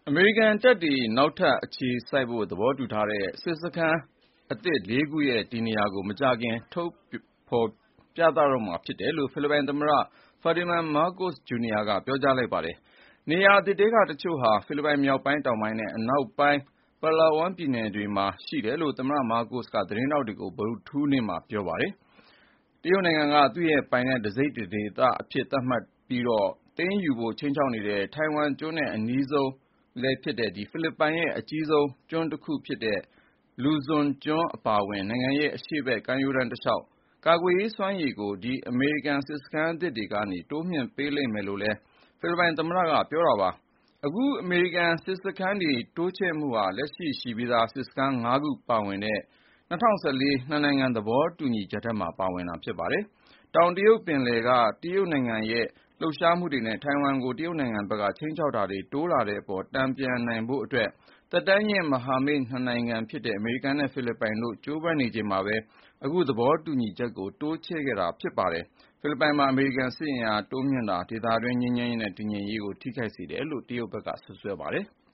အမေရိကန်တပ်တွေနောက်ထပ်အခြေစိုက်ဖို့သဘောတူထားတဲ့စစ်စခန်းအသစ်4 ခုရဲ့တည်နေရာကိုမကြာခင်ထုတ်ဖေါ်ပြသတော့မှာဖြစ်တယ်လို့ဖိလစ်ပိုင်သမ္မတ Ferdinand Marcos Jr. ကပြောကြားလိုက်ပါတယ်။ နေရာအသစ်ထဲကတချို့ဟာဖိလစ်ပိုင်မြောက်ပိုင်း တောင်ပိုင်းနဲ့အနောက်ပိုင်း Palawan ပြည်နယ်တွေမှာရှိတယ်လို့ သမ္မတ မားကို့စ်ကသတင်းထောက်တွေကို ဗုဒ္ဓဟူးနေ့မှာပြောပါတယ်။ တရုတ်နိုင်ငံက သူ့ရဲ့ပိုင်နက်တစိတ်တဒေသအဖြစ်သတ်မှတ်ပြီးသိမ်းယူဖို့ခြိမ်းခြောက်နေတဲ့ ထိုင်ဝမ်ကျွန်းနဲ့အနီးဆုံးဖြစ်တဲ့ဖိလစ်ပိုင်ရဲ့အကြီးဆုံးကျွန်းတခုဖြစ်တဲ့ Luzon ကျွန်းအပါအဝင် နိုင်ငံရဲ့အရှေ့ဘက်ကမ်းရိုးတန်းတလျှောက် ကာကွယ်ရေးစွမ်းရည်ကို ဒီအမေရိကန်စစ်စခန်းသစ်တွေကနေ တိုးမြှင့်ပေးလိမ့်မယ်လို့လည်း ဖိလစ်ပိုင်သမ္မတကပြောတာပါ။ အခုအမေရိကန်စစ်စခန်းတွေတိုးချဲ့မှုဟာ လက်ရှိရှိပြီးသားစစ်စခန်း 5 ခုပါဝင်တဲ့ ၂၀၁၄ နှစ်နိုင်ငံသဘောတူညီချက်ထဲမှာပါဝင်တာဖြစ်ပါတယ်။ တောင်တရုတ်ပင်လယ်ကတရုတ်နိုင်ငံရဲ့လှုပ်ရှားမှုတွေနဲ့ ထိုင်ဝမ်ကို တရုတ်နိုင်ငံဘက်က ခြိမ်းခြောက်တာတွေတိုးလာတဲ့အပေါ် တန်ပြန်နိုင်ဖို့အတွက် သက်တမ်းရင့်မဟာမိတ် 2 နိုင်ငံဖြစ်တဲ့ အမေရိကန်နဲ့ဖိလစ်ပိုင်တို့ကြိုးပမ်းနေချိန်မှာပဲ အခုသဘောတူညီချက်ကိုတိုးချဲ့ခဲ့တာဖြစ်ပါတယ်။ ဖိလစ်ပိုင်မှာအမေရိကန်စစ်အင်အားတိုးမြှင့်တာ ဒေသတွင်းငြိမ်းချမ်းရေးနဲ့တည်ငြိမ်ရေးကိုထိခိုက်စေတယ်လို့ တရုတ်ဘက်ကစွပ်စွဲပါတယ်။